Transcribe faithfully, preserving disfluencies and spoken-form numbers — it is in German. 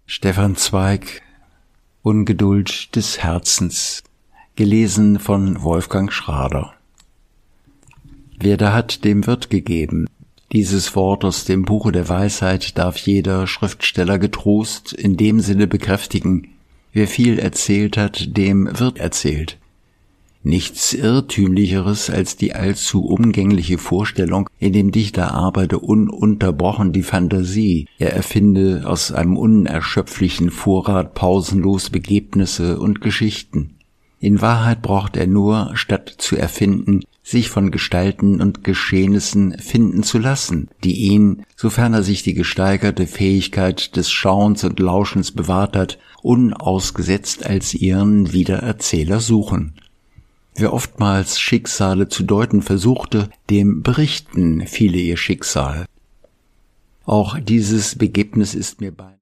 Stefan Zweig, Ungeduld des Herzens, gelesen von Wolfgang Schrader. Wer da hat, dem wird gegeben. Dieses Wort aus dem Buche der Weisheit darf jeder Schriftsteller getrost in dem Sinne bekräftigen: Wer viel erzählt hat, dem wird erzählt. Nichts Irrtümlicheres als die allzu umgängliche Vorstellung, in dem Dichter arbeite ununterbrochen die Fantasie, er erfinde aus einem unerschöpflichen Vorrat pausenlos Begebnisse und Geschichten. In Wahrheit braucht er nur, statt zu erfinden, sich von Gestalten und Geschehnissen finden zu lassen, die ihn, sofern er sich die gesteigerte Fähigkeit des Schauens und Lauschens bewahrt hat, unausgesetzt als ihren Wiedererzähler suchen. Wer oftmals Schicksale zu deuten versuchte, dem berichten viele ihr Schicksal. Auch dieses Begebnis ist mir bei